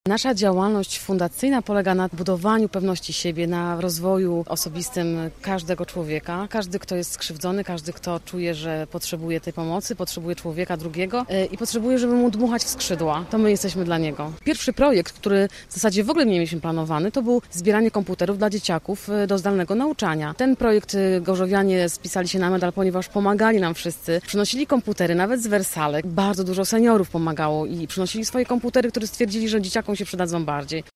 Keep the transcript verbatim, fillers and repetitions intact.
Nasza działalność fundacyjna polega na budowaniu pewności siebie, na rozwoju osobistym każdego człowieka. Każdy, kto jest skrzywdzony, każdy, kto czuje, że potrzebuje tej pomocy, potrzebuje człowieka drugiego i potrzebuje, żeby mu dmuchać w skrzydła. To my jesteśmy dla niego. Pierwszy projekt, który w zasadzie w ogóle nie mieliśmy planowany, to był zbieranie komputerów dla dzieciaków do zdalnego nauczania. Ten projekt gorzowianie spisali się na medal, ponieważ pomagali nam wszyscy. Przynosili komputery, nawet z Wersalek. Bardzo dużo seniorów pomagało i przynosili swoje komputery, które stwierdzili, że dzieciakom się przydadzą bardziej.